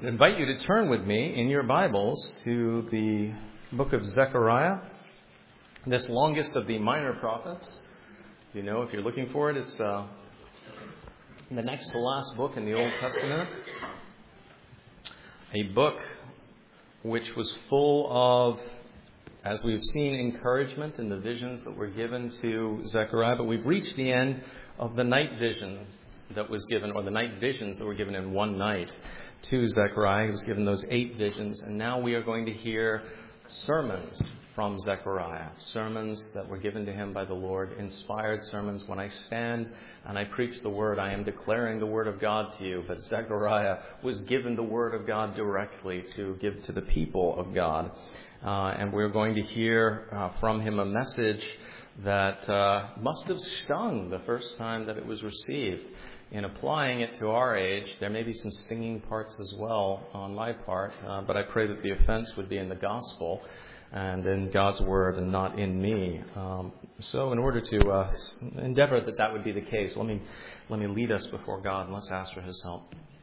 I invite you to turn with me in your Bibles to the book of Zechariah, this longest of the minor prophets. You know, if you're looking for it, it's the next to last book in the Old Testament. A book which was full of, as we've seen, encouragement in the visions that were given to Zechariah. But we've reached the end of the night vision that was given, or the night visions that were given in one night to Zechariah. He was given those 8 visions, and now we are going to hear sermons from Zechariah, sermons that were given to him by the Lord, inspired sermons. When I stand and I preach the word, I am declaring the word of God to you, but Zechariah was given the word of God directly to give to the people of God. And we're going to hear from him a message that must have stung the first time that it was received. In applying it to our age, there may be some stinging parts as well on my part, but I pray that the offense would be in the gospel and in God's word and not in me. So in order to endeavor that would be the case, let me lead us before God and let's ask for his help.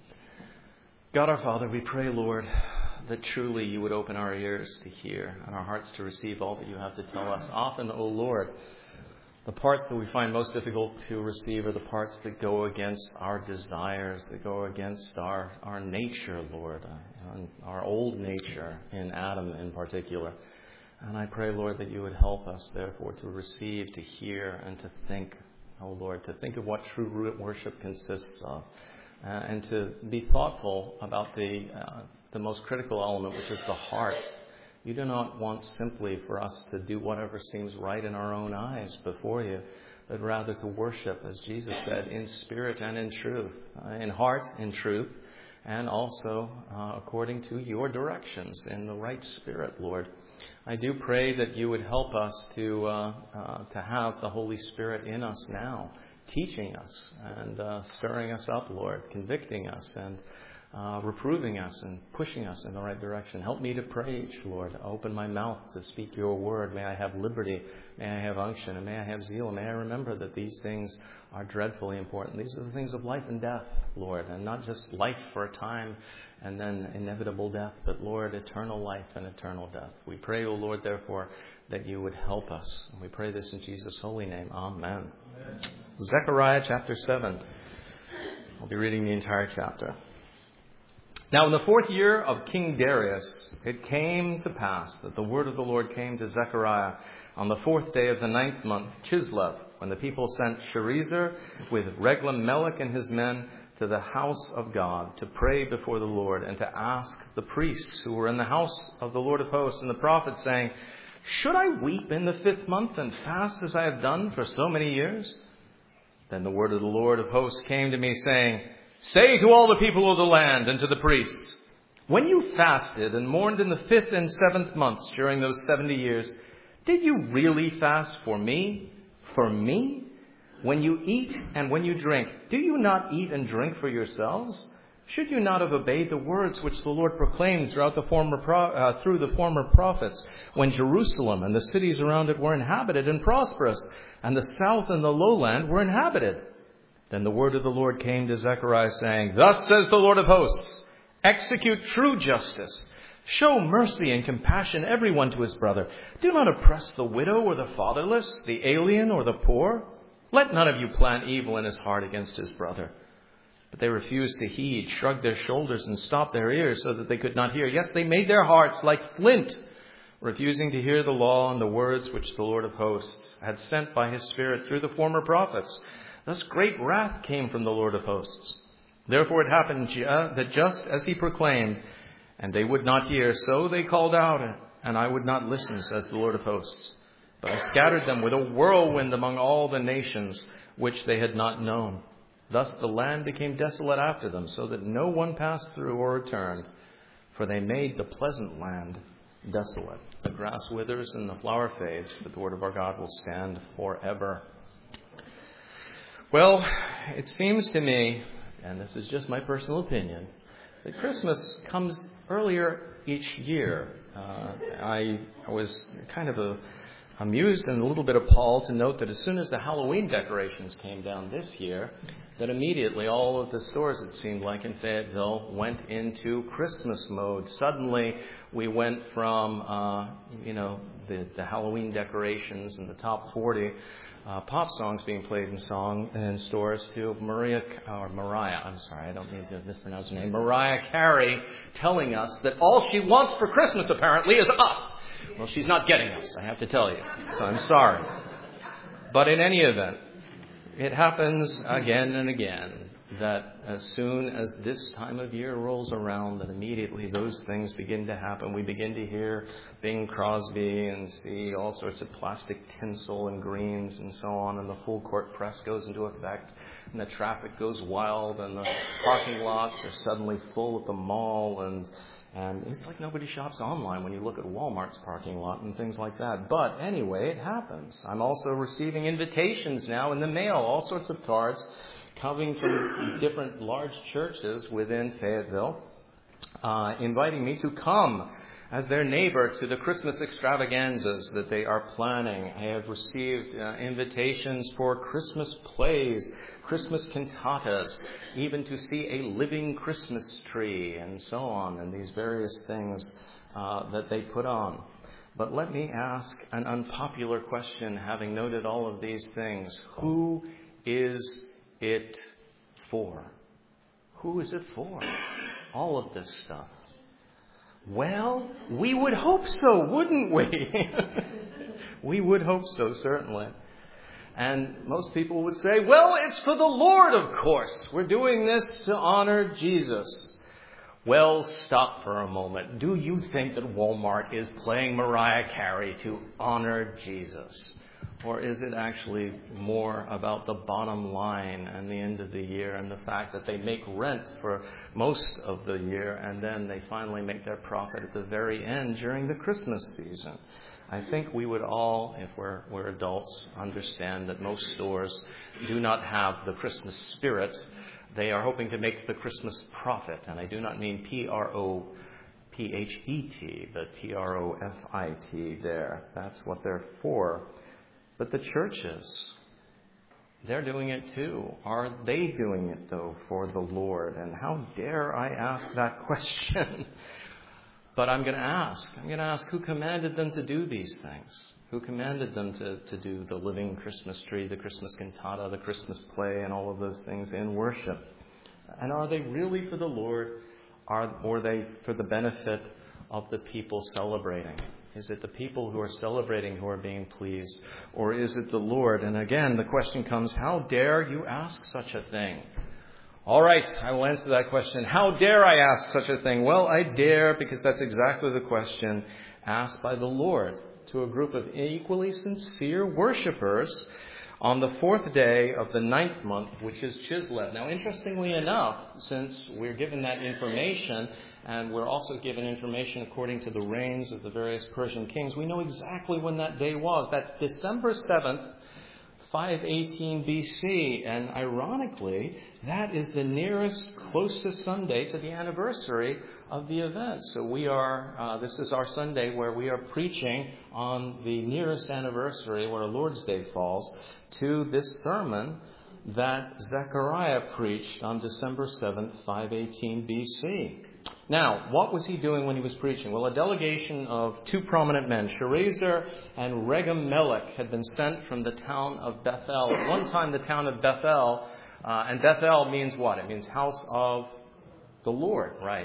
God our Father, we pray, Lord, that truly you would open our ears to hear and our hearts to receive all that you have to tell us. Often, O Lord, the parts that we find most difficult to receive are the parts that go against our desires, that go against our nature, Lord, our old nature in Adam in particular. And I pray, Lord, that you would help us, therefore, to receive, to hear, and to think, oh Lord, to think of what true worship consists of, and to be thoughtful about the most critical element, which is the heart. You do not want simply for us to do whatever seems right in our own eyes before you, but rather to worship, as Jesus said, in spirit and in truth, in heart, in truth, and also according to your directions in the right spirit, Lord. I do pray that you would help us to have the Holy Spirit in us now, teaching us and stirring us up, Lord, convicting us and reproving us and pushing us in the right direction. Help me to preach, Lord. Open my mouth to speak your word. May I have liberty. May I have unction. And may I have zeal. May I remember that these things are dreadfully important. These are the things of life and death, Lord. And not just life for a time and then inevitable death, but, Lord, eternal life and eternal death. We pray, O Lord, therefore, that you would help us. And we pray this in Jesus' holy name. Amen. Zechariah chapter 7. I'll be reading the entire chapter. Now, in the 4th year of King Darius, it came to pass that the word of the Lord came to Zechariah on the 4th day of the 9th month, Chislev, when the people sent Sherezer with Regem-Melech and his men to the house of God to pray before the Lord and to ask the priests who were in the house of the Lord of hosts and the prophets, saying, "Should I weep in the 5th month and fast as I have done for so many years?" Then the word of the Lord of hosts came to me, saying, "Say to all the people of the land and to the priests, when you fasted and mourned in the 5th and 7th months during those 70 years, did you really fast for me? For me? When you eat and when you drink, do you not eat and drink for yourselves? Should you not have obeyed the words which the Lord proclaimed through the former prophets, when Jerusalem and the cities around it were inhabited and prosperous, and the south and the lowland were inhabited?" Then the word of the Lord came to Zechariah, saying, "Thus says the Lord of hosts, execute true justice. Show mercy and compassion everyone to his brother. Do not oppress the widow or the fatherless, the alien or the poor. Let none of you plan evil in his heart against his brother." But they refused to heed, shrugged their shoulders, and stopped their ears so that they could not hear. Yes, they made their hearts like flint, refusing to hear the law and the words which the Lord of hosts had sent by his Spirit through the former prophets. Thus great wrath came from the Lord of hosts. Therefore it happened that just as he proclaimed, and they would not hear, so they called out, and I would not listen, says the Lord of hosts. But I scattered them with a whirlwind among all the nations which they had not known. Thus the land became desolate after them, so that no one passed through or returned, for they made the pleasant land desolate. The grass withers and the flower fades, but the word of our God will stand forever. Well, it seems to me, and this is just my personal opinion, that Christmas comes earlier each year. I was kind of amused and a little bit appalled to note that as soon as the Halloween decorations came down this year, that immediately all of the stores, it seemed like, in Fayetteville went into Christmas mode. Suddenly, we went from, the Halloween decorations and the top 40 pop songs being played in stores to Mariah, I don't mean to mispronounce her name, Mariah Carey telling us that all she wants for Christmas, apparently, is us. Well, she's not getting us, I have to tell you, so I'm sorry. But in any event, it happens again and again that as soon as this time of year rolls around, that immediately those things begin to happen. We begin to hear Bing Crosby and see all sorts of plastic tinsel and greens and so on, and the full court press goes into effect, and the traffic goes wild, and the parking lots are suddenly full at the mall, and it's like nobody shops online when you look at Walmart's parking lot and things like that. But anyway, it happens. I'm also receiving invitations now in the mail, all sorts of cards coming from different large churches within Fayetteville, inviting me to come as their neighbor to the Christmas extravaganzas that they are planning. I have received invitations for Christmas plays, Christmas cantatas, even to see a living Christmas tree, and so on, and these various things that they put on. But let me ask an unpopular question, having noted all of these things. Who is it for? Who is it for? All of this stuff. Well, we would hope so, wouldn't we? We would hope so, certainly. And most people would say, well, it's for the Lord, of course. We're doing this to honor Jesus. Well, stop for a moment. Do you think that Walmart is playing Mariah Carey to honor Jesus? Or is it actually more about the bottom line and the end of the year and the fact that they make rent for most of the year and then they finally make their profit at the very end during the Christmas season? I think we would all, if we're adults, understand that most stores do not have the Christmas spirit. They are hoping to make the Christmas profit. And I do not mean P-R-O-P-H-E-T, but P-R-O-F-I-T there. That's what they're for. But the churches, they're doing it too. Are they doing it, though, for the Lord? And how dare I ask that question? But I'm going to ask who commanded them to do these things? Who commanded them to do the living Christmas tree, the Christmas cantata, the Christmas play, and all of those things in worship? And are they really for the Lord, or are they for the benefit of the people celebrating? Is it the people who are celebrating who are being pleased, or is it the Lord? And again, the question comes, how dare you ask such a thing? All right, I will answer that question. How dare I ask such a thing? Well, I dare because that's exactly the question asked by the Lord to a group of equally sincere worshipers on the 4th day of the 9th month, which is Chislev. Now, interestingly enough, since we're given that information, and we're also given information according to the reigns of the various Persian kings, we know exactly when that day was. That's December 7th, 518 BC, and ironically, that is the nearest, closest Sunday to the anniversary of the event. So this is our Sunday where we are preaching on the nearest anniversary, where Lord's Day falls, to this sermon that Zechariah preached on December 7th, 518 BC. Now, what was he doing when he was preaching? Well, a delegation of two prominent men, Sharezer and Regem-Melech, had been sent from the town of Bethel. At one time, the town of Bethel, and Bethel means what? It means house of the Lord, right?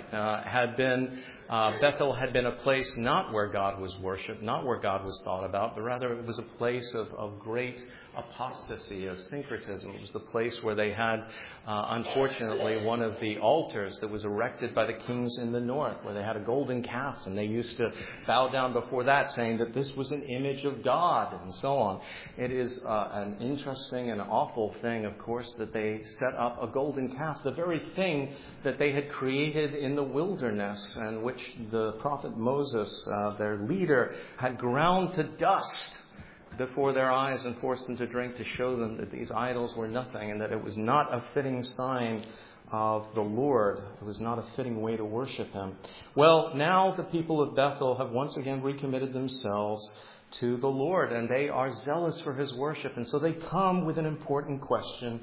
Bethel had been a place not where God was worshipped, not where God was thought about, but rather it was a place of great apostasy, of syncretism. It was the place where they had, unfortunately, one of the altars that was erected by the kings in the north, where they had a golden calf, and they used to bow down before that, saying that this was an image of God, and so on. It is an interesting and awful thing, of course, that they set up a golden calf, the very thing that they had created in the wilderness, and which the prophet Moses, their leader, had ground to dust before their eyes and forced them to drink to show them that these idols were nothing and that it was not a fitting sign of the Lord. It was not a fitting way to worship Him. Well, now the people of Bethel have once again recommitted themselves to the Lord, and they are zealous for His worship. And so they come with an important question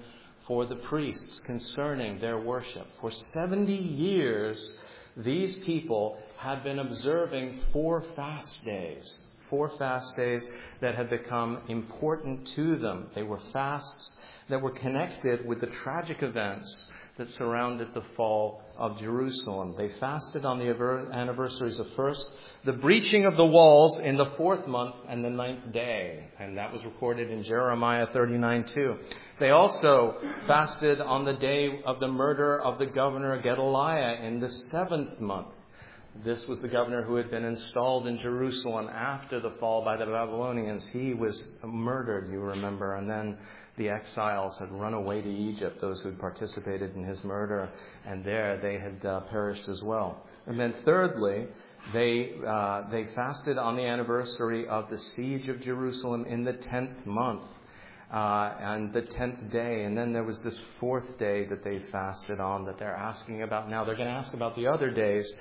for the priests concerning their worship. For 70 years, these people had been observing 4 fast days. 4 fast days that had become important to them. They were fasts that were connected with the tragic events that surrounded the fall of Jerusalem. They fasted on the anniversaries of first, the breaching of the walls in the 4th month and the 9th day. And that was recorded in Jeremiah 39:2. They also fasted on the day of the murder of the governor Gedaliah in the 7th month. This was the governor who had been installed in Jerusalem after the fall by the Babylonians. He was murdered, you remember, and then the exiles had run away to Egypt, those who had participated in his murder, and there they had perished as well. And then thirdly, they fasted on the anniversary of the siege of Jerusalem in the 10th month. And the 10th day, and then there was this 4th day that they fasted on that they're asking about now. They're going to ask about the other days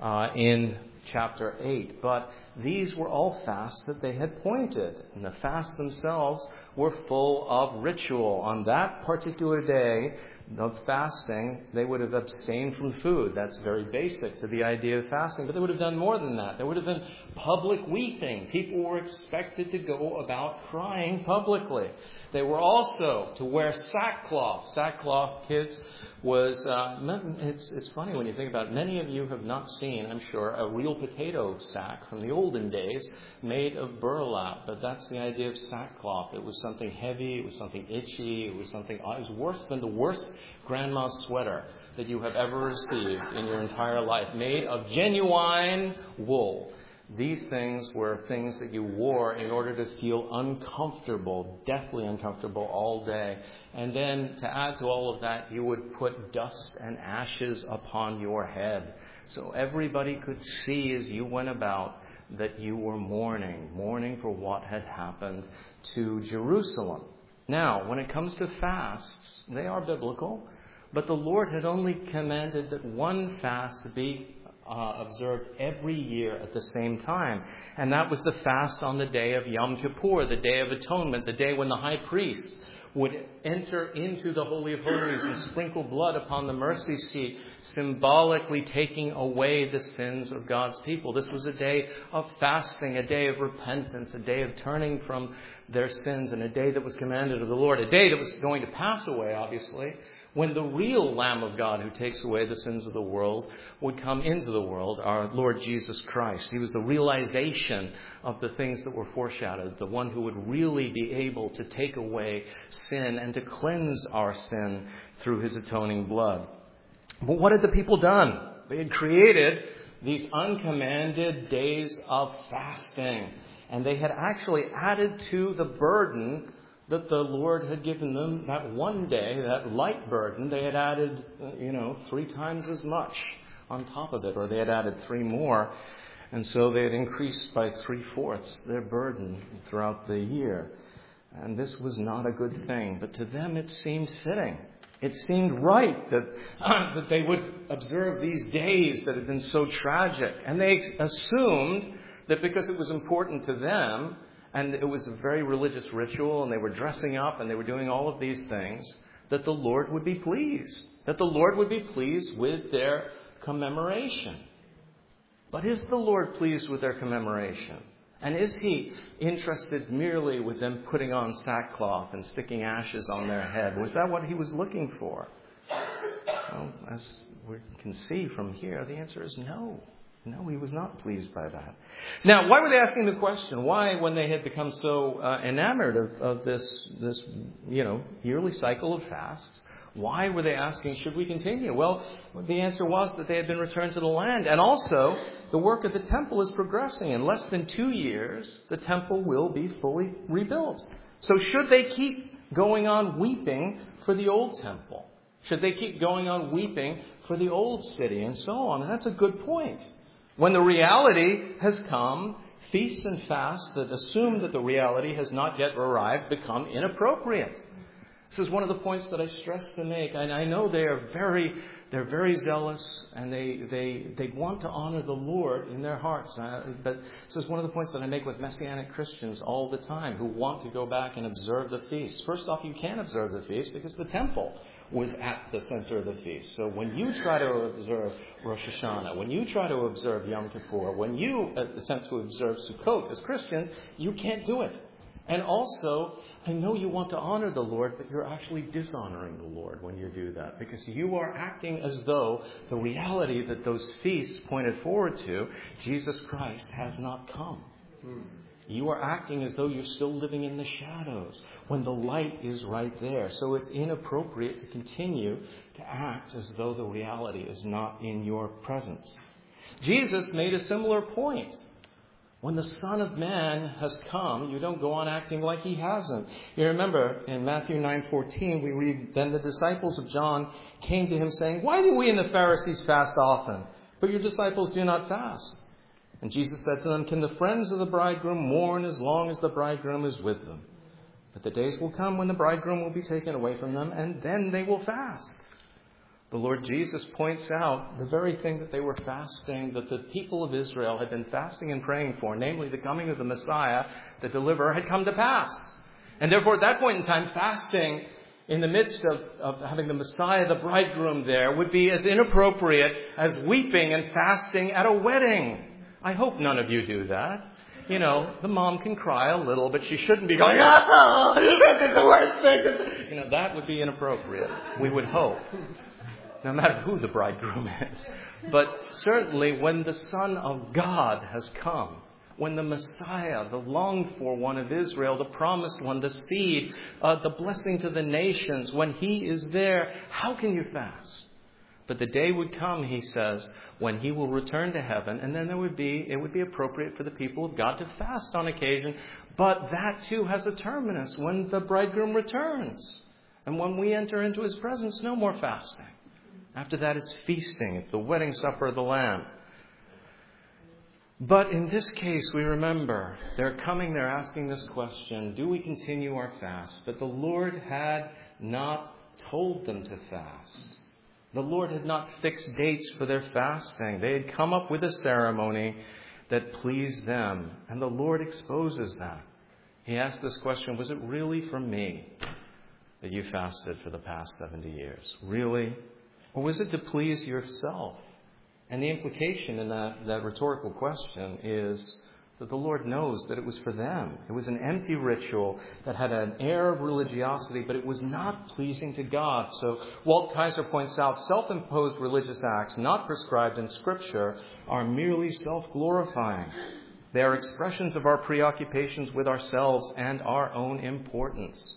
in chapter 8. But these were all fasts that they had pointed. And the fasts themselves were full of ritual. On that particular day of fasting, they would have abstained from food. That's very basic to the idea of fasting. But they would have done more than that. There would have been public weeping. People were expected to go about crying publicly. They were also to wear sackcloth. Sackcloth, kids, was... it's funny when you think about it. Many of you have not seen, I'm sure, a real potato sack from the olden days made of burlap. But that's the idea of sackcloth. It was something heavy. It was something itchy. It was worse than the worst grandma's sweater that you have ever received in your entire life, made of genuine wool. These things were things that you wore in order to feel uncomfortable, deathly uncomfortable all day. And then to add to all of that, you would put dust and ashes upon your head. So everybody could see as you went about that you were mourning for what had happened to Jerusalem. Now, when it comes to fasts, they are biblical, but the Lord had only commanded that one fast be observed every year at the same time. And that was the fast on the day of Yom Kippur, the Day of Atonement, the day when the high priest would enter into the Holy of Holies and sprinkle blood upon the mercy seat, symbolically taking away the sins of God's people. This was a day of fasting, a day of repentance, a day of turning from their sins, and a day that was commanded of the Lord, a day that was going to pass away, obviously, when the real Lamb of God who takes away the sins of the world would come into the world, our Lord Jesus Christ. He was the realization of the things that were foreshadowed, the one who would really be able to take away sin and to cleanse our sin through his atoning blood. But what had the people done? They had created these uncommanded days of fasting, and they had actually added to the burden that the Lord had given them that one day, that light burden. They had added, 3 times as much on top of it, or they had added 3 more. And so they had increased by 3/4 their burden throughout the year. And this was not a good thing, but to them it seemed fitting. It seemed right that they would observe these days that had been so tragic. And they assumed that because it was important to them, and it was a very religious ritual, and they were dressing up, and they were doing all of these things, that the Lord would be pleased. That the Lord would be pleased with their commemoration. But is the Lord pleased with their commemoration? And is he interested merely with them putting on sackcloth and sticking ashes on their head? Was that what he was looking for? Well, as we can see from here, the answer is no. No, he was not pleased by that. Now, why were they asking the question? Why, when they had become so enamored of this yearly cycle of fasts, why were they asking, should we continue? Well, the answer was that they had been returned to the land. And also, the work of the temple is progressing. In less than 2 years, the temple will be fully rebuilt. So should they keep going on weeping for the old temple? Should they keep going on weeping for the old city and so on? And that's a good point. When the reality has come, feasts and fasts that assume that the reality has not yet arrived become inappropriate. This is one of the points that I stress to make. And I know they are very They're very zealous, and they want to honor the Lord in their hearts. But this is one of the points that I make with Messianic Christians all the time who want to go back and observe the feast. First off, you can't observe the feast because the temple was at the center of the feast. So when you try to observe Rosh Hashanah, when you try to observe Yom Kippur, when you attempt to observe Sukkot as Christians, you can't do it. And also, I know you want to honor the Lord, but you're actually dishonoring the Lord when you do that, because you are acting as though the reality that those feasts pointed forward to, Jesus Christ, has not come. You are acting as though you're still living in the shadows when the light is right there. So it's inappropriate to continue to act as though the reality is not in your presence. Jesus made a similar point. When the Son of Man has come, you don't go on acting like he hasn't. You remember in Matthew 9:14, we read, "Then the disciples of John came to him saying, 'Why do we and the Pharisees fast often, but your disciples do not fast?' And Jesus said to them, 'Can the friends of the bridegroom mourn as long as the bridegroom is with them? But the days will come when the bridegroom will be taken away from them, and then they will fast.'" The Lord Jesus points out the very thing that they were fasting, that the people of Israel had been fasting and praying for, namely the coming of the Messiah, the deliverer, had come to pass. And therefore, at that point in time, fasting in the midst of having the Messiah, the bridegroom there, would be as inappropriate as weeping and fasting at a wedding. I hope none of you do that. You know, the mom can cry a little, but she shouldn't be going, "Oh, this is the worst thing." You know, that would be inappropriate, we would hope. No matter who the bridegroom is. But certainly when the Son of God has come, when the Messiah, the longed-for one of Israel, the promised one, the seed, the blessing to the nations, when he is there, how can you fast? But the day would come, he says, when he will return to heaven, and then it would be appropriate for the people of God to fast on occasion. But that too has a terminus when the bridegroom returns. And when we enter into his presence, no more fasting. After that, it's feasting. It's the wedding supper of the Lamb. But in this case, we remember, they're coming, they're asking this question, do we continue our fast? But the Lord had not told them to fast. The Lord had not fixed dates for their fasting. They had come up with a ceremony that pleased them. And the Lord exposes that. He asked this question, was it really for me that you fasted for the past 70 years? Really? Or was it to please yourself? And the implication in that rhetorical question is that the Lord knows that it was for them. It was an empty ritual that had an air of religiosity, but it was not pleasing to God. So Walt Kaiser points out, self-imposed religious acts not prescribed in Scripture are merely self-glorifying. They are expressions of our preoccupations with ourselves and our own importance.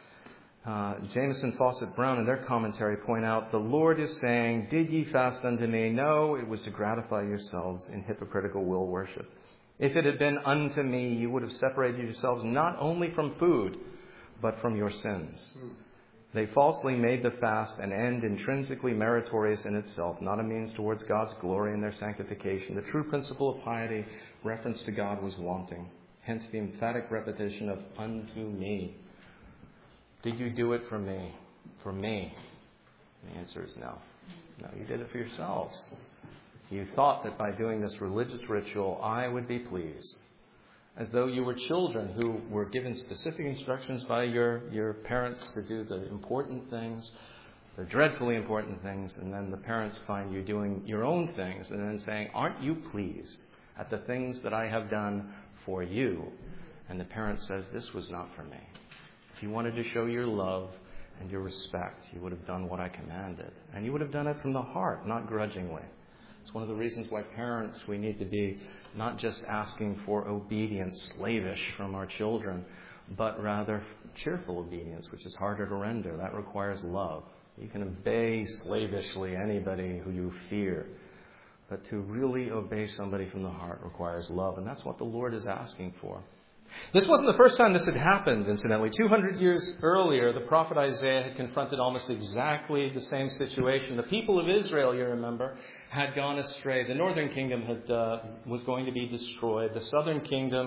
Jameson, Fawcett, Brown, in their commentary point out, the Lord is saying, did ye fast unto me? No, it was to gratify yourselves in hypocritical will worship. If it had been unto me, you would have separated yourselves not only from food, but from your sins. They falsely made the fast an end intrinsically meritorious in itself, not a means towards God's glory and their sanctification. The true principle of piety, reference to God, was wanting. Hence the emphatic repetition of unto me. Did you do it for me? For me? The answer is no. No, you did it for yourselves. You thought that by doing this religious ritual, I would be pleased. As though you were children who were given specific instructions by your parents to do the important things, the dreadfully important things, and then the parents find you doing your own things and then saying, aren't you pleased at the things that I have done for you? And the parent says, this was not for me. If you wanted to show your love and your respect, you would have done what I commanded. And you would have done it from the heart, not grudgingly. It's one of the reasons why parents, we need to be not just asking for obedience, slavish from our children, but rather cheerful obedience, which is harder to render. That requires love. You can obey slavishly anybody who you fear. But to really obey somebody from the heart requires love. And that's what the Lord is asking for. This wasn't the first time this had happened, incidentally. 200 years earlier, the prophet Isaiah had confronted almost exactly the same situation. The people of Israel, you remember, had gone astray. The northern kingdom was going to be destroyed. The southern kingdom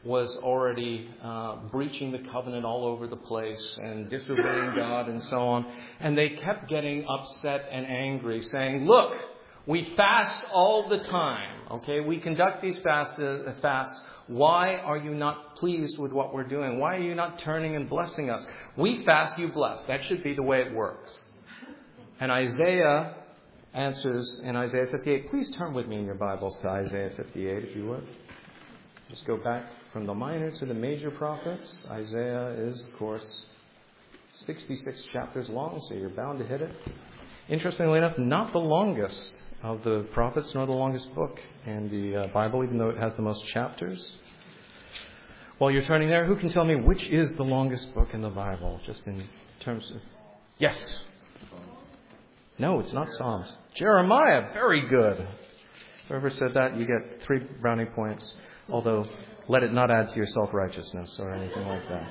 was already breaching the covenant all over the place and disobeying God and so on. And they kept getting upset and angry, saying, look, we fast all the time. Okay, we conduct these fasts. Why are you not pleased with what we're doing? Why are you not turning and blessing us? We fast, you bless. That should be the way it works. And Isaiah answers in Isaiah 58. Please turn with me in your Bibles to Isaiah 58, if you would. Just go back from the minor to the major prophets. Isaiah is, of course, 66 chapters long, so you're bound to hit it. Interestingly enough, not the longest of the prophets, nor the longest book in the Bible, even though it has the most chapters. While you're turning there, who can tell me which is the longest book in the Bible, just in terms of... Yes. No, it's not Psalms. Jeremiah, very good. Whoever said that, you get 3 brownie points. Although, let it not add to your self-righteousness or anything like that.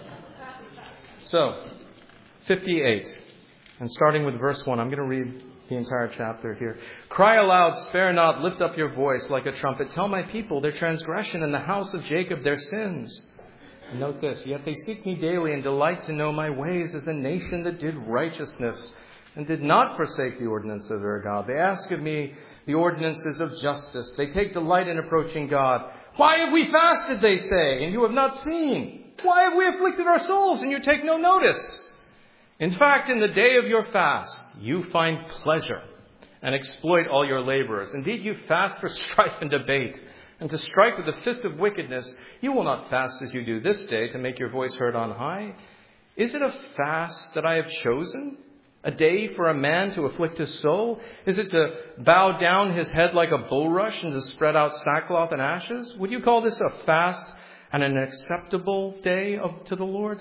So, 58. And starting with verse 1, I'm going to read the entire chapter here. Cry aloud, spare not, lift up your voice like a trumpet. Tell my people their transgression and the house of Jacob their sins. And note this, yet they seek me daily and delight to know my ways as a nation that did righteousness and did not forsake the ordinance of their God. They ask of me the ordinances of justice. They take delight in approaching God. Why have we fasted, they say, and you have not seen? Why have we afflicted our souls, and you take no notice? In fact, in the day of your fast, you find pleasure and exploit all your laborers. Indeed, you fast for strife and debate, and to strike with the fist of wickedness. You will not fast as you do this day to make your voice heard on high. Is it a fast that I have chosen? A day for a man to afflict his soul? Is it to bow down his head like a bulrush and to spread out sackcloth and ashes? Would you call this a fast and an acceptable day to the Lord?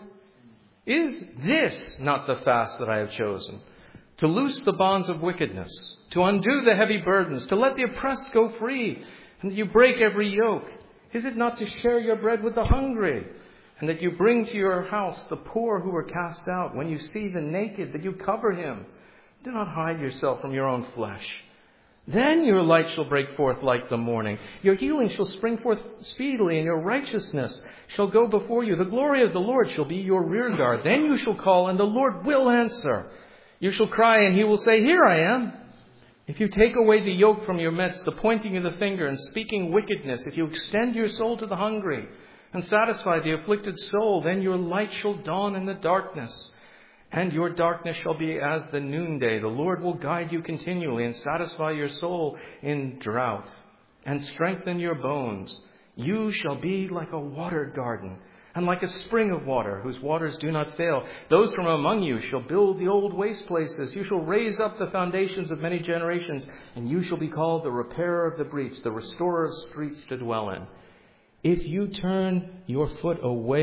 Is this not the fast that I have chosen? To loose the bonds of wickedness, to undo the heavy burdens, to let the oppressed go free, and that you break every yoke? Is it not to share your bread with the hungry, and that you bring to your house the poor who are cast out? When you see the naked, that you cover him? Do not hide yourself from your own flesh. Then your light shall break forth like the morning. Your healing shall spring forth speedily, and your righteousness shall go before you. The glory of the Lord shall be your rear guard. Then you shall call, and the Lord will answer. You shall cry, and he will say, here I am. If you take away the yoke from your midst, the pointing of the finger and speaking wickedness, if you extend your soul to the hungry and satisfy the afflicted soul, then your light shall dawn in the darkness, and your darkness shall be as the noonday. The Lord will guide you continually and satisfy your soul in drought and strengthen your bones. You shall be like a watered garden and like a spring of water whose waters do not fail. Those from among you shall build the old waste places. You shall raise up the foundations of many generations, and you shall be called the repairer of the breach, the restorer of streets to dwell in. If you turn your foot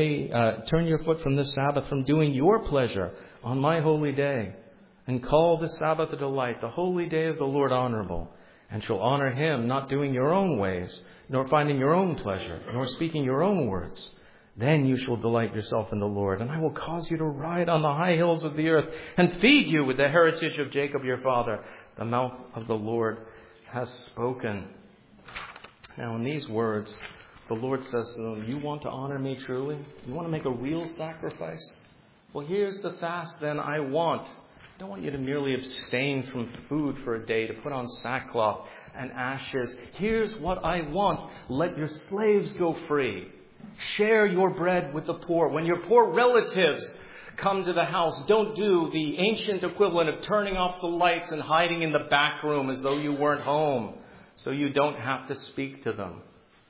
from the Sabbath, from doing your pleasure on my holy day, and call the Sabbath a delight, the holy day of the Lord honorable, and shall honor him, not doing your own ways, nor finding your own pleasure, nor speaking your own words, then you shall delight yourself in the Lord, and I will cause you to ride on the high hills of the earth, and feed you with the heritage of Jacob your father. The mouth of the Lord has spoken. Now in these words, the Lord says to them, you want to honor me truly? You want to make a real sacrifice? Well, here's the fast then I want. I don't want you to merely abstain from food for a day, to put on sackcloth and ashes. Here's what I want. Let your slaves go free. Share your bread with the poor. When your poor relatives come to the house, don't do the ancient equivalent of turning off the lights and hiding in the back room as though you weren't home, so you don't have to speak to them.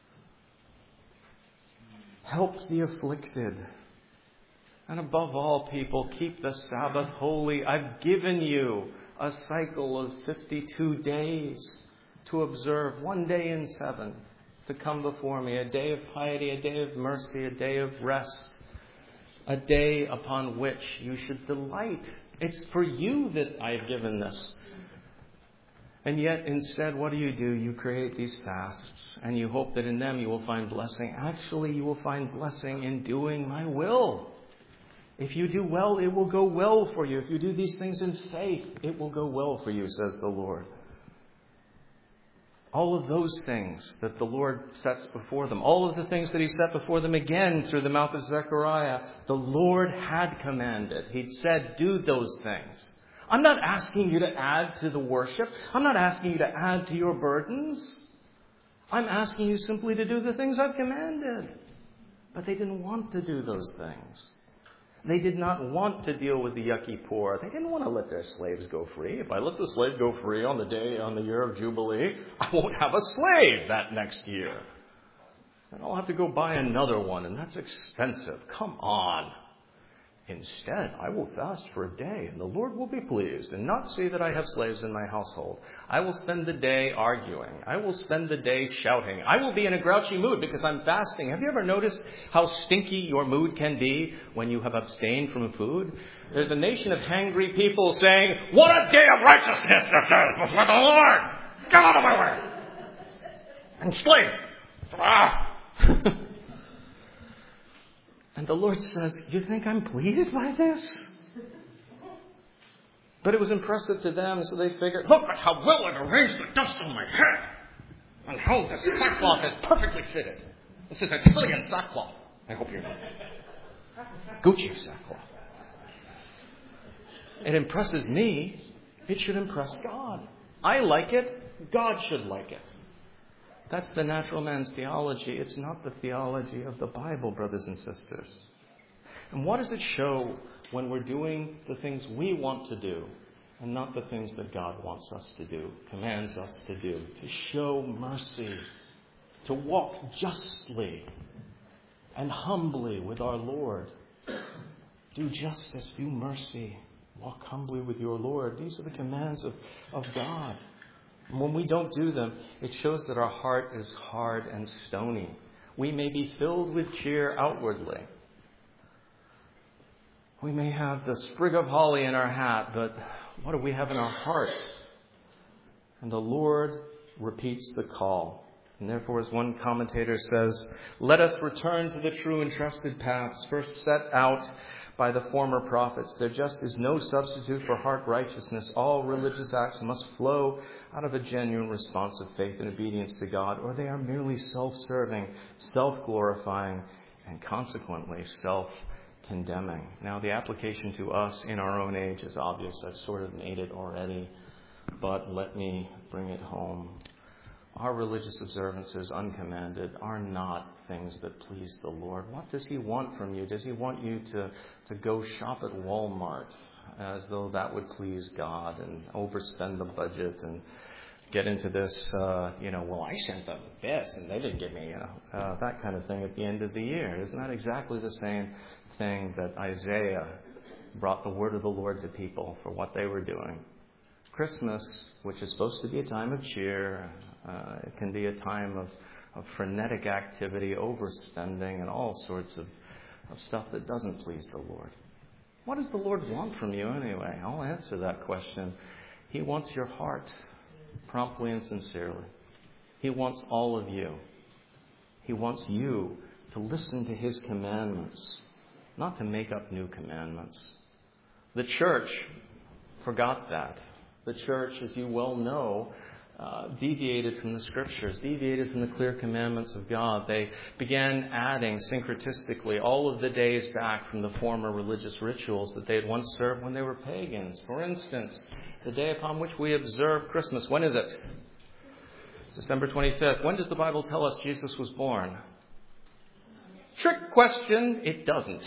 Help the afflicted. And above all, people, keep the Sabbath holy. I've given you a cycle of 52 days to observe, 1 day in 7, to come before me, a day of piety, a day of mercy, a day of rest, a day upon which you should delight. It's for you that I've given this. And yet, instead, what do? You create these fasts, and you hope that in them you will find blessing. Actually, you will find blessing in doing my will. If you do well, it will go well for you. If you do these things in faith, it will go well for you, says the Lord. All of those things that the Lord sets before them, all of the things that he set before them again through the mouth of Zechariah, the Lord had commanded. He'd said, do those things. I'm not asking you to add to the worship. I'm not asking you to add to your burdens. I'm asking you simply to do the things I've commanded. But they didn't want to do those things. They did not want to deal with the yucky poor. They didn't want to let their slaves go free. If I let the slave go free on the year of Jubilee, I won't have a slave that next year. And I'll have to go buy another one, and that's expensive. Come on. Instead, I will fast for a day, and the Lord will be pleased, and not see that I have slaves in my household. I will spend the day arguing. I will spend the day shouting. I will be in a grouchy mood because I'm fasting. Have you ever noticed how stinky your mood can be when you have abstained from food? There's a nation of hangry people saying, what a day of righteousness this is before the Lord! Get out of my way! And slave! And the Lord says, you think I'm pleased by this? But it was impressive to them, so they figured, look at how well I've arranged the dust on my head. And how this sackcloth is perfectly fitted. This is Italian sackcloth. I hope you know. Gucci sackcloth. It impresses me. It should impress God. I like it. God should like it. That's the natural man's theology. It's not the theology of the Bible, brothers and sisters. And what does it show when we're doing the things we want to do and not the things that God wants us to do, commands us to do? To show mercy, to walk justly and humbly with our Lord. Do justice, do mercy, walk humbly with your Lord. These are the commands of God. When we don't do them, it shows that our heart is hard and stony. We may be filled with cheer outwardly. We may have the sprig of holly in our hat, but what do we have in our heart? And the Lord repeats the call. And therefore, as one commentator says, let us return to the true and trusted paths, first set out by the former prophets. There just is no substitute for heart righteousness. All religious acts must flow out of a genuine response of faith and obedience to God, or they are merely self-serving, self-glorifying, and consequently self-condemning. Now, the application to us in our own age is obvious. I've sort of made it already, but let me bring it home. Our religious observances, uncommanded, are not things that please the Lord. What does He want from you? Does He want you to go shop at Walmart as though that would please God and overspend the budget and get into this, well, I sent them this and they didn't give me, that kind of thing at the end of the year? Isn't that exactly the same thing that Isaiah brought the word of the Lord to people for what they were doing? Christmas, which is supposed to be a time of cheer, it can be a time of frenetic activity, overspending, and all sorts of stuff that doesn't please the Lord. What does the Lord want from you anyway? I'll answer that question. He wants your heart, promptly and sincerely. He wants all of you. He wants you to listen to His commandments, not to make up new commandments. The church forgot that. The church, as you well know, deviated from the Scriptures, deviated from the clear commandments of God. They began adding syncretistically all of the days back from the former religious rituals that they had once served when they were pagans. For instance, the day upon which we observe Christmas, when is it? December 25th. When does the Bible tell us Jesus was born? Trick question. It doesn't.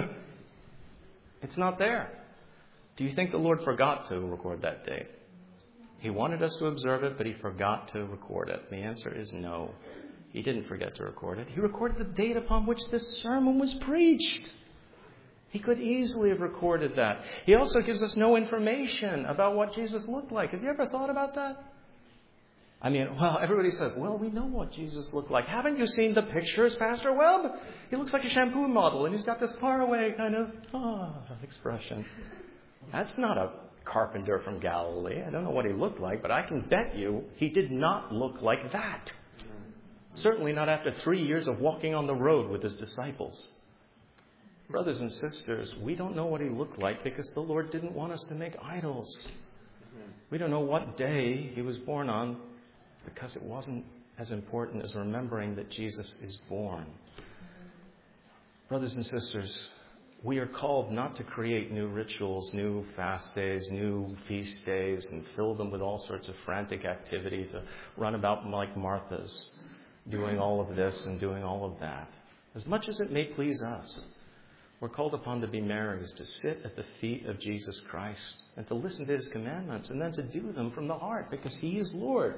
It's not there. Do you think the Lord forgot to record that date? He wanted us to observe it, but He forgot to record it. The answer is no. He didn't forget to record it. He recorded the date upon which this sermon was preached. He could easily have recorded that. He also gives us no information about what Jesus looked like. Have you ever thought about that? Everybody says, we know what Jesus looked like. Haven't you seen the pictures, Pastor Webb? He looks like a shampoo model, and he's got this faraway kind of expression. That's not a carpenter from Galilee. I don't know what he looked like, but I can bet you he did not look like that. Certainly not after 3 years of walking on the road with His disciples. Brothers and sisters, we don't know what He looked like because the Lord didn't want us to make idols. We don't know what day He was born on. because it wasn't as important as remembering that Jesus is born. Brothers and sisters, we are called not to create new rituals, new fast days, new feast days, and fill them with all sorts of frantic activity to run about like Martha's, doing all of this and doing all of that. As much as it may please us, we're called upon to be Marys, to sit at the feet of Jesus Christ and to listen to his commandments and then to do them from the heart because he is Lord.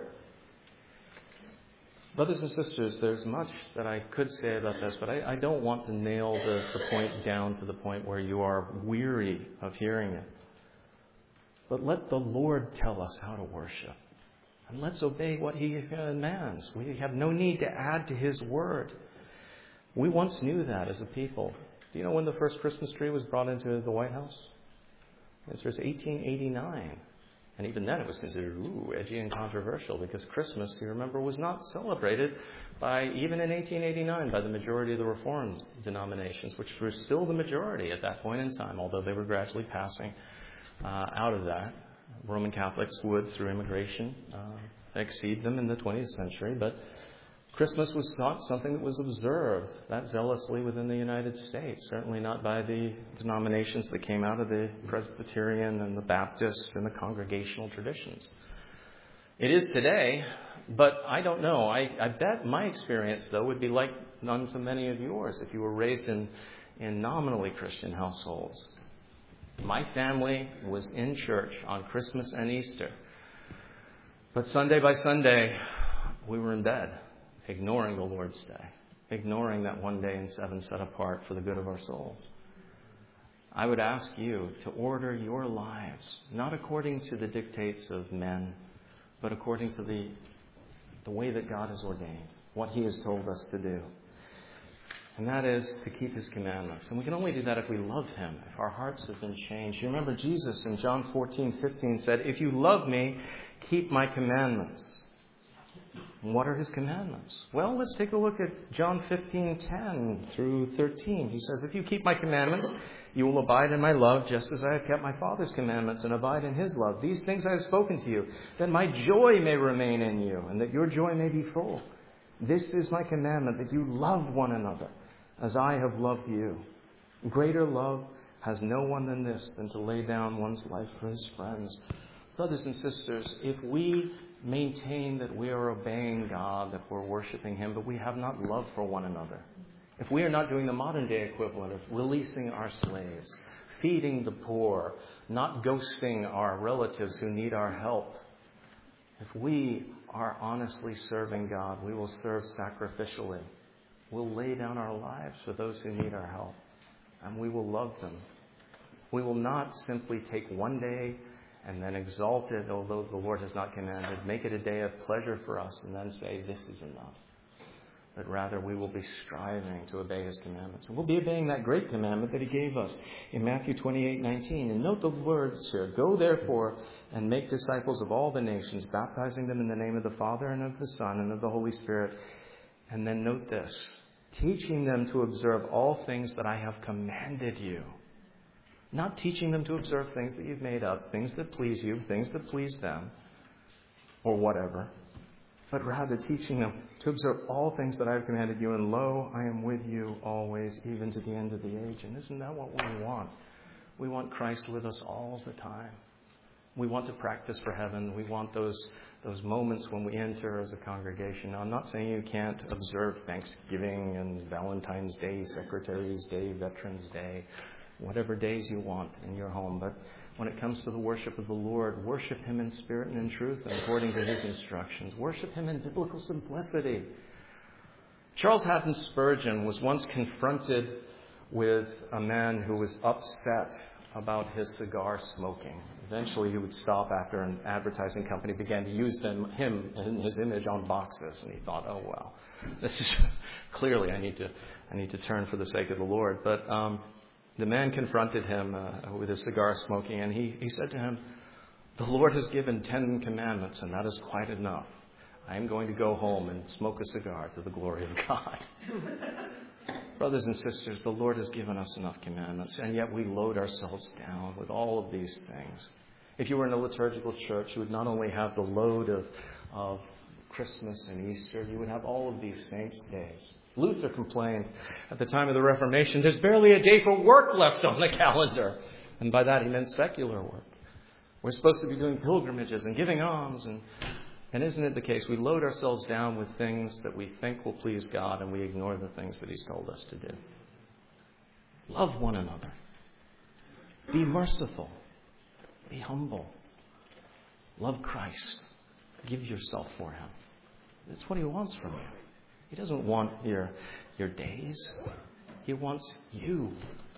Brothers and sisters, there's much that I could say about this, but I don't want to nail the point down to the point where you are weary of hearing it. But let the Lord tell us how to worship. And let's obey what he commands. We have no need to add to his word. We once knew that as a people. Do you know when the first Christmas tree was brought into the White House? The answer is 1889. And even then it was considered, edgy and controversial because Christmas, you remember, was not celebrated even in 1889, by the majority of the Reformed denominations, which were still the majority at that point in time, although they were gradually passing out of that. Roman Catholics would, through immigration, exceed them in the 20th century, but Christmas was not something that was observed that zealously within the United States, certainly not by the denominations that came out of the Presbyterian and the Baptist and the congregational traditions. It is today, but I don't know. I bet my experience, though, would be like none to many of yours if you were raised in nominally Christian households. My family was in church on Christmas and Easter, but Sunday by Sunday, we were in bed, ignoring the Lord's Day, ignoring that one day in 7 set apart for the good of our souls. I would ask you to order your lives, not according to the dictates of men, but according to the way that God has ordained, what he has told us to do. And that is to keep his commandments. And we can only do that if we love him, if our hearts have been changed. You remember Jesus in John 14:15 said, "If you love me, keep my commandments." And what are his commandments? Well, let's take a look at John 15:10 through 13. He says, "If you keep my commandments, you will abide in my love, just as I have kept my Father's commandments and abide in his love. These things I have spoken to you, that my joy may remain in you, and that your joy may be full. This is my commandment, that you love one another, as I have loved you. Greater love has no one than this, than to lay down one's life for his friends." Brothers and sisters, if we maintain that we are obeying God, that we're worshiping him, but we have not love for one another, if we are not doing the modern day equivalent of releasing our slaves, feeding the poor, not ghosting our relatives who need our help, if we are honestly serving God, we will serve sacrificially. We'll lay down our lives for those who need our help, and we will love them. We will not simply take one day and then exalt it, although the Lord has not commanded, make it a day of pleasure for us, and then say, this is enough. But rather, we will be striving to obey his commandments. And we'll be obeying that great commandment that he gave us in Matthew 28:19. And note the words here, "Go therefore and make disciples of all the nations, baptizing them in the name of the Father and of the Son and of the Holy Spirit." And then note this, "Teaching them to observe all things that I have commanded you." Not teaching them to observe things that you've made up, things that please you, things that please them, or whatever, but rather teaching them to observe all things that I have commanded you, and lo, I am with you always, even to the end of the age. And isn't that what we want? We want Christ with us all the time. We want to practice for heaven. We want those moments when we enter as a congregation. Now, I'm not saying you can't observe Thanksgiving and Valentine's Day, Secretary's Day, Veterans Day, whatever days you want in your home. But when it comes to the worship of the Lord, worship him in spirit and in truth and according to his instructions. Worship him in biblical simplicity. Charles Haddon Spurgeon was once confronted with a man who was upset about his cigar smoking. Eventually he would stop after an advertising company began to use him and his image on boxes. And he thought, oh, well, this is clearly I need to turn for the sake of the Lord. But the man confronted him with his cigar smoking, and he said to him, "The Lord has given 10 commandments, and that is quite enough. I am going to go home and smoke a cigar to the glory of God." Brothers and sisters, the Lord has given us enough commandments, and yet we load ourselves down with all of these things. If you were in a liturgical church, you would not only have the load of Christmas and Easter. You would have all of these saints' days. Luther complained at the time of the Reformation, there's barely a day for work left on the calendar. And by that he meant secular work. We're supposed to be doing pilgrimages and giving alms. And isn't it the case? We load ourselves down with things that we think will please God, and we ignore the things that He's told us to do. Love one another. Be merciful. Be humble. Love Christ. Give yourself for Him. That's what He wants from you. He doesn't want your days. He wants you.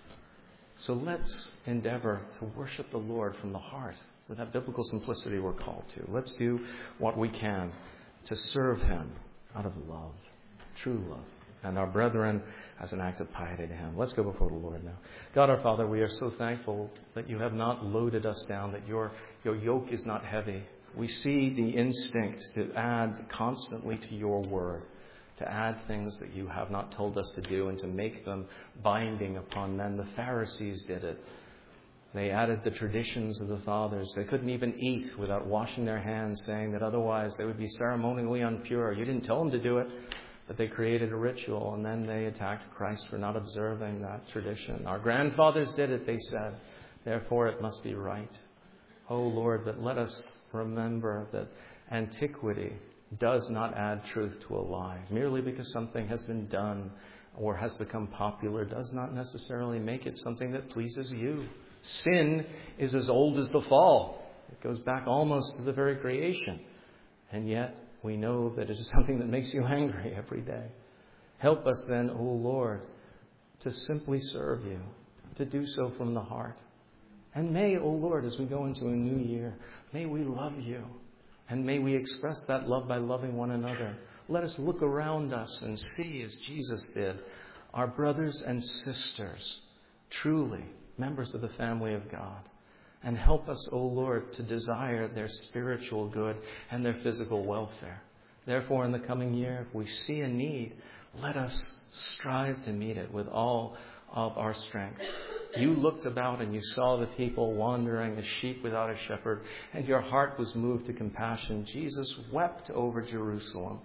So let's endeavor to worship the Lord from the heart with that biblical simplicity we're called to. Let's do what we can to serve Him out of love, true love, and our brethren as an act of piety to Him. Let's go before the Lord now. God our Father, we are so thankful that You have not loaded us down, that Your yoke is not heavy. We see the instinct to add constantly to Your word, to add things that You have not told us to do and to make them binding upon men. The Pharisees did it. They added the traditions of the fathers. They couldn't even eat without washing their hands, saying that otherwise they would be ceremonially impure. You didn't tell them to do it, but they created a ritual, and then they attacked Christ for not observing that tradition. Our grandfathers did it, they said. Therefore it must be right. Oh Lord, but let us remember that antiquity does not add truth to a lie. Merely because something has been done or has become popular does not necessarily make it something that pleases You. Sin is as old as the fall. It goes back almost to the very creation. And yet we know that it is something that makes You angry every day. Help us then, O Lord, to simply serve You, to do so from the heart. And may, O Lord, as we go into a new year, may we love You. And may we express that love by loving one another. Let us look around us and see, as Jesus did, our brothers and sisters, truly members of the family of God. And help us, O Lord, to desire their spiritual good and their physical welfare. Therefore, in the coming year, if we see a need, let us strive to meet it with all of our strength. You looked about and You saw the people wandering as sheep without a shepherd, and Your heart was moved to compassion. Jesus wept over Jerusalem.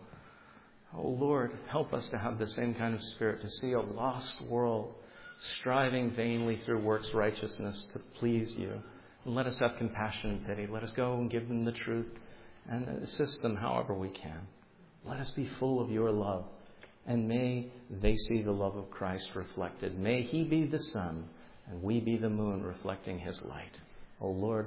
Oh Lord, help us to have the same kind of spirit, to see a lost world striving vainly through works righteousness to please You. And let us have compassion and pity. Let us go and give them the truth and assist them however we can. Let us be full of Your love. And may they see the love of Christ reflected. May He be the sun and we be the moon reflecting His light. O Lord,